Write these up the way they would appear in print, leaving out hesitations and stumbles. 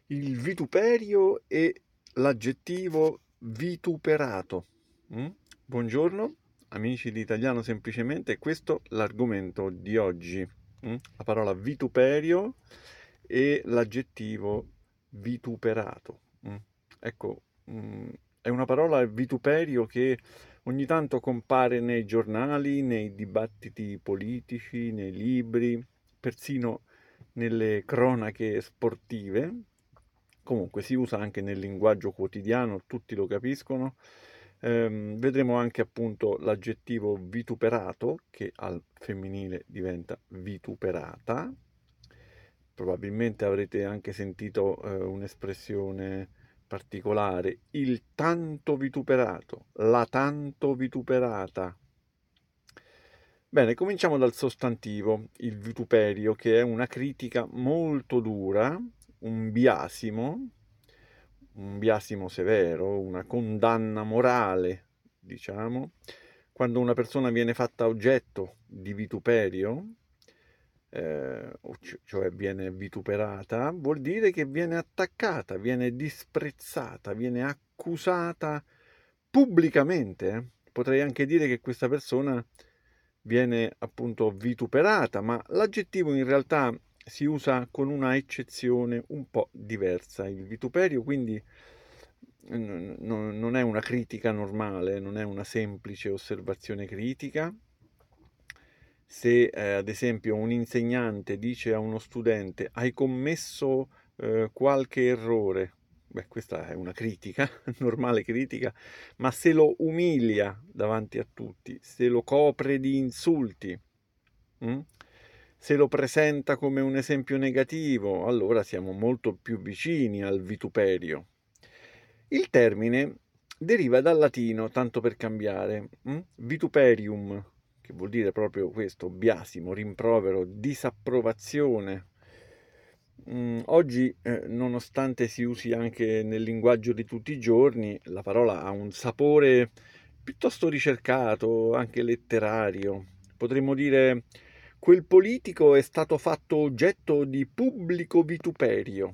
Il vituperio e l'aggettivo vituperato. Mm? Buongiorno, amici di Italiano Semplicemente, questo è l'argomento di oggi. La parola vituperio e l'aggettivo vituperato. Ecco, è una parola vituperio che ogni tanto compare nei giornali, nei dibattiti politici, nei libri, persino nelle cronache sportive. Comunque si usa anche nel linguaggio quotidiano, tutti lo capiscono. Vedremo anche appunto l'aggettivo vituperato, che al femminile diventa vituperata. Probabilmente avrete anche sentito un'espressione particolare, il tanto vituperato, la tanto vituperata. Bene, cominciamo dal sostantivo, il vituperio, che è una critica molto dura, un biasimo severo, una condanna morale, diciamo, quando una persona viene fatta oggetto di vituperio, cioè viene vituperata, vuol dire che viene attaccata, viene disprezzata, viene accusata pubblicamente. Potrei anche dire che questa persona viene appunto vituperata, ma l'aggettivo in realtà si usa con una eccezione un po' diversa. Il vituperio quindi non è una critica normale, non è una semplice osservazione critica. Se ad esempio un insegnante dice a uno studente hai commesso qualche errore, beh, questa è una critica, normale critica, ma se lo umilia davanti a tutti, se lo copre di insulti, mm? Se lo presenta come un esempio negativo, allora siamo molto più vicini al vituperio. Il termine deriva dal latino, tanto per cambiare, vituperium, che vuol dire proprio questo, biasimo, rimprovero, disapprovazione. Oggi, nonostante si usi anche nel linguaggio di tutti i giorni, la parola ha un sapore piuttosto ricercato, anche letterario. Potremmo dire quel politico è stato fatto oggetto di pubblico vituperio.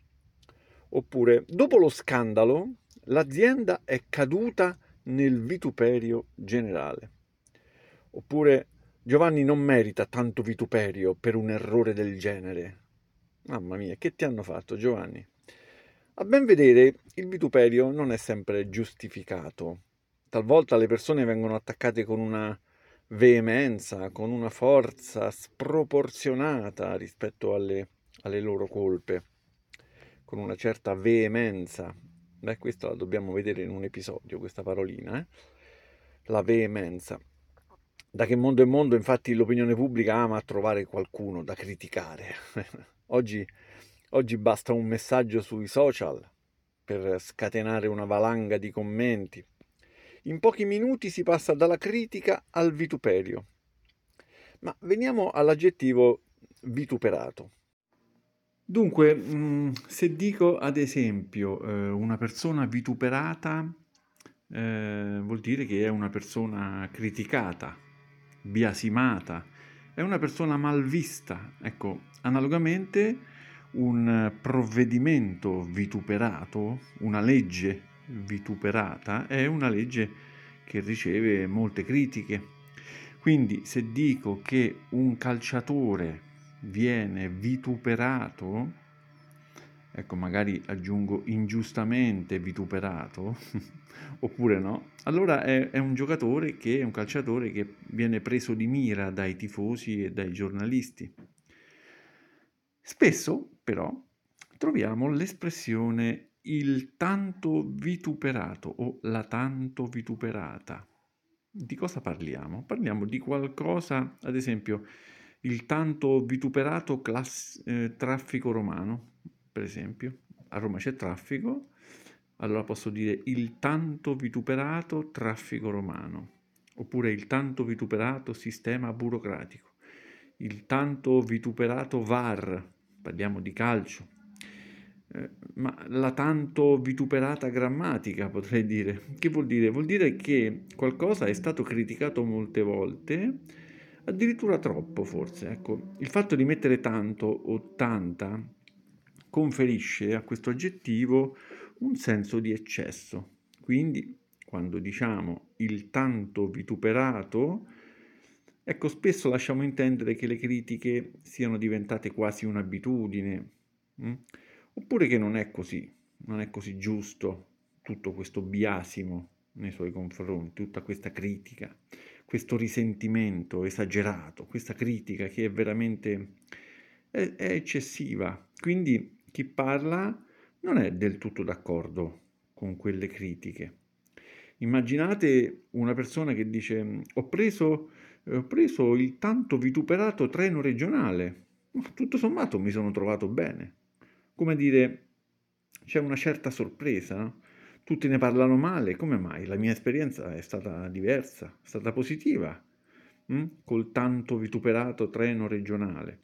Oppure, dopo lo scandalo, l'azienda è caduta nel vituperio generale. Oppure, Giovanni non merita tanto vituperio per un errore del genere. Mamma mia, che ti hanno fatto, Giovanni? A ben vedere, il vituperio non è sempre giustificato. Talvolta le persone vengono attaccate con una veemenza, con una forza sproporzionata rispetto alle loro colpe, con una certa veemenza. Beh, questa la dobbiamo vedere in un episodio, questa parolina, La veemenza. Da che mondo è mondo, infatti, l'opinione pubblica ama trovare qualcuno da criticare. Oggi, oggi basta un messaggio sui social per scatenare una valanga di commenti. In pochi minuti si passa dalla critica al vituperio. Ma veniamo all'aggettivo vituperato. Dunque, se dico ad esempio una persona vituperata, vuol dire che è una persona criticata, biasimata, è una persona malvista. Ecco, analogamente un provvedimento vituperato, una legge vituperata, è una legge che riceve molte critiche. Quindi se dico che un calciatore viene vituperato, ecco, magari aggiungo ingiustamente vituperato, oppure no, allora è un giocatore che è un calciatore che viene preso di mira dai tifosi e dai giornalisti. Spesso, però, troviamo l'espressione il tanto vituperato o la tanto vituperata. Di cosa parliamo? Parliamo di qualcosa, ad esempio, il tanto vituperato traffico romano, per esempio. A Roma c'è traffico, allora posso dire il tanto vituperato traffico romano, oppure il tanto vituperato sistema burocratico, il tanto vituperato VAR, parliamo di calcio, ma la tanto vituperata grammatica, potrei dire. Che vuol dire? Vuol dire che qualcosa è stato criticato molte volte, addirittura troppo forse. Ecco, il fatto di mettere tanto o tanta conferisce a questo aggettivo un senso di eccesso. Quindi, quando diciamo il tanto vituperato, ecco, spesso lasciamo intendere che le critiche siano diventate quasi un'abitudine, mm? Oppure che non è così giusto tutto questo biasimo nei suoi confronti, tutta questa critica, questo risentimento esagerato, questa critica che è veramente è eccessiva. Quindi chi parla non è del tutto d'accordo con quelle critiche. Immaginate una persona che dice ho preso il tanto vituperato treno regionale, ma tutto sommato mi sono trovato bene. Come dire, c'è una certa sorpresa, no? Tutti ne parlano male, come mai? La mia esperienza è stata diversa, è stata positiva, col tanto vituperato treno regionale.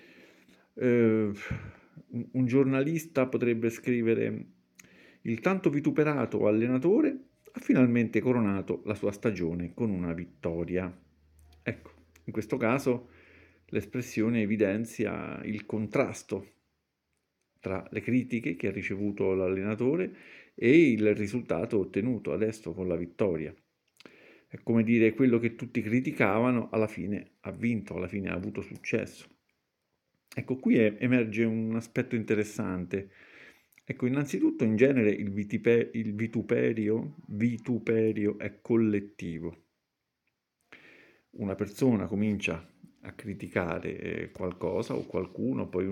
Un giornalista potrebbe scrivere: il tanto vituperato allenatore ha finalmente coronato la sua stagione con una vittoria. Ecco, in questo caso l'espressione evidenzia il contrasto tra le critiche che ha ricevuto l'allenatore e il risultato ottenuto adesso con la vittoria. È come dire, quello che tutti criticavano alla fine ha vinto, alla fine ha avuto successo. Ecco, qui emerge un aspetto interessante. Ecco, innanzitutto in genere il vituperio è collettivo. Una persona comincia a criticare qualcosa o qualcuno, poi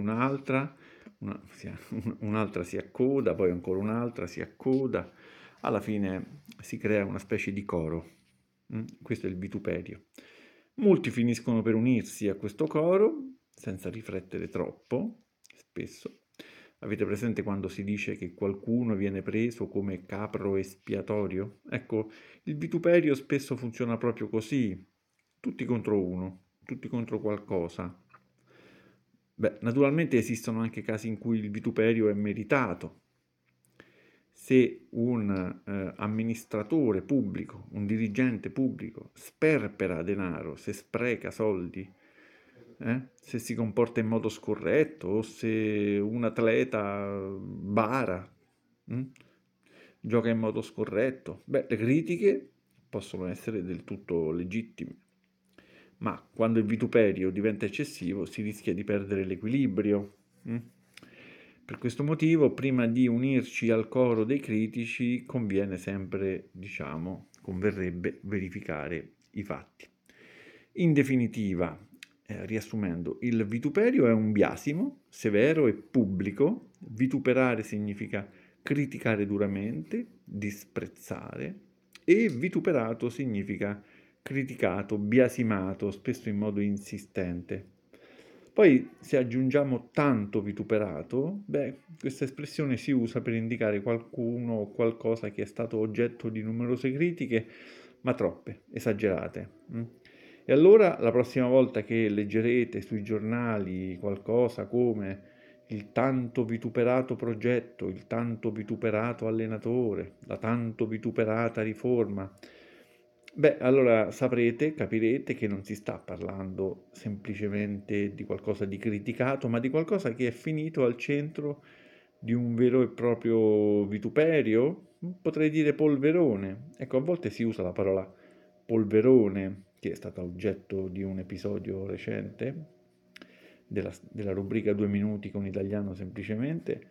un'altra si accoda, poi ancora un'altra si accoda, alla fine si crea una specie di coro. Questo è il vituperio. Molti finiscono per unirsi a questo coro senza riflettere troppo, spesso. Avete presente quando si dice che qualcuno viene preso come capro espiatorio? Ecco, il vituperio spesso funziona proprio così, tutti contro uno, tutti contro qualcosa. Beh, naturalmente esistono anche casi in cui il vituperio è meritato. Se un amministratore pubblico, un dirigente pubblico sperpera denaro, se spreca soldi, se si comporta in modo scorretto o se un atleta bara, mm, gioca in modo scorretto, beh, le critiche possono essere del tutto legittime. Ma quando il vituperio diventa eccessivo si rischia di perdere l'equilibrio. Per questo motivo, prima di unirci al coro dei critici, conviene sempre, diciamo, converrebbe verificare i fatti. In definitiva, riassumendo, il vituperio è un biasimo severo e pubblico. Vituperare significa criticare duramente, disprezzare, e vituperato significa criticato, biasimato, spesso in modo insistente. Poi, se aggiungiamo tanto vituperato, beh, questa espressione si usa per indicare qualcuno o qualcosa che è stato oggetto di numerose critiche, ma troppe, esagerate. E allora, la prossima volta che leggerete sui giornali qualcosa come il tanto vituperato progetto, il tanto vituperato allenatore, la tanto vituperata riforma, beh, allora saprete, capirete che non si sta parlando semplicemente di qualcosa di criticato, ma di qualcosa che è finito al centro di un vero e proprio vituperio, potrei dire polverone. Ecco, a volte si usa la parola polverone, che è stata oggetto di un episodio recente della rubrica 2 minuti con italiano semplicemente.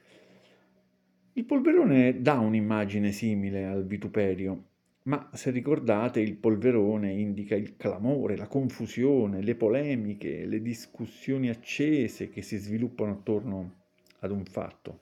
Il polverone dà un'immagine simile al vituperio, ma se ricordate il polverone indica il clamore, la confusione, le polemiche, le discussioni accese che si sviluppano attorno ad un fatto.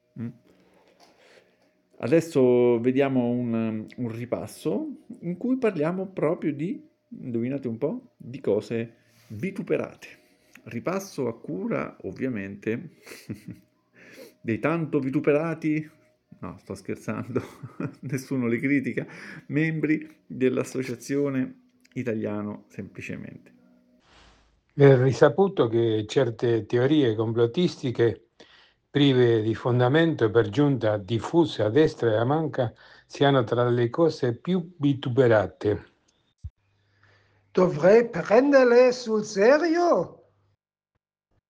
Adesso vediamo un ripasso in cui parliamo proprio di, indovinate un po', di cose vituperate. Ripasso a cura, ovviamente, dei tanto vituperati, no, sto scherzando, nessuno li critica, membri dell'Associazione Italiano Semplicemente. È risaputo che certe teorie complottistiche, prive di fondamento e per giunta diffuse a destra e a manca, siano tra le cose più vituperate. Dovrei prenderle sul serio?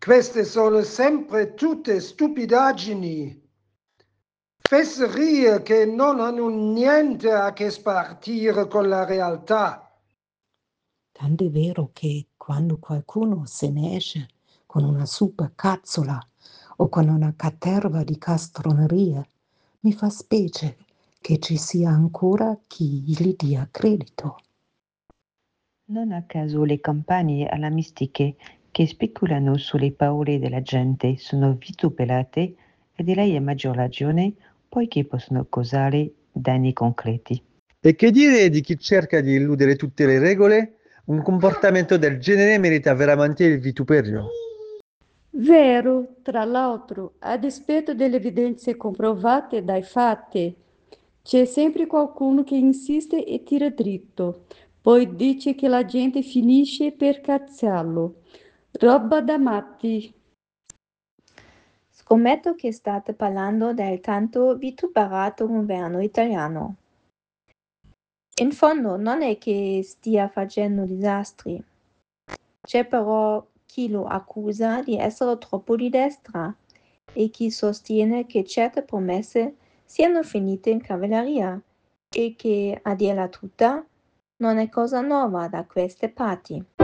Queste sono sempre tutte stupidaggini, fesserie che non hanno niente a che spartire con la realtà. Tanto è vero che quando qualcuno se ne esce con una super cazzola o con una caterva di castronerie, mi fa specie che ci sia ancora chi gli dia credito. Non a caso le campagne alarmistiche che speculano sulle paure della gente sono vituperate e direi a maggior ragione poiché possono causare danni concreti. E che dire di chi cerca di eludere tutte le regole? Un comportamento del genere merita veramente il vituperio. Vero, tra l'altro, a dispetto delle evidenze comprovate dai fatti, c'è sempre qualcuno che insiste e tira dritto, poi dice che la gente finisce per cazzarlo. Roba da matti. Scommetto che state parlando del tanto vituperato governo italiano. In fondo non è che stia facendo disastri. C'è però chi lo accusa di essere troppo di destra e chi sostiene che certe promesse siano finite in cavalleria e che, a dirla tutta, non è cosa nuova da queste parti.